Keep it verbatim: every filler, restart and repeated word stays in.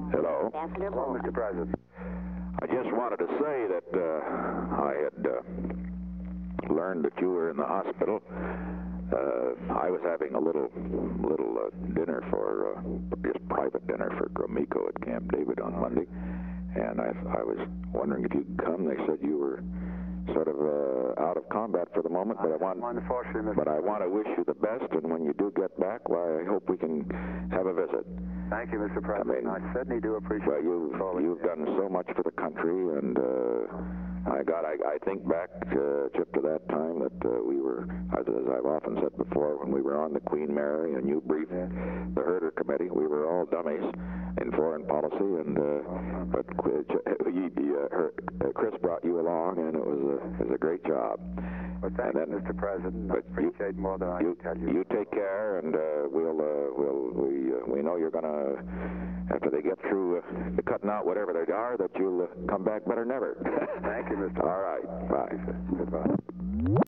Hello. Ambassador Hello, Bowman. Mister President. I just wanted to say that uh, I had uh, learned that you were in the hospital. Uh, I was having a little little uh, dinner for, uh, just private dinner for Gromyko at Camp David on Monday, and I, I was wondering if you'd come. They said you were sort of uh, out of combat for the moment, but I want, Unfortunately, Mister but I want to wish you the best, and when you do get back, why, I hope we can have a visit. Thank you, Mister President. I, I mean, certainly do appreciate Well, you've, calling. you've done so much for the country, and uh, I got, I, I think back, uh, Chip, to that time that uh, we were, as, as I've often said before, when we were on the Queen Mary and you briefed the Herder Committee, we were all dummies in foreign policy, and uh, but uh, he, uh, her, uh, Chris brought you along, and it was a, it was a great job. Well, thank and then, you, Mister President. I but appreciate you, more than I you, can tell you. You take care, and uh, we'll, uh, we'll, we, uh, we know you're going to, after they get through uh, cutting out whatever they are, that you'll uh, come back better than ever. Thank you, Mister All right. Bye. Goodbye.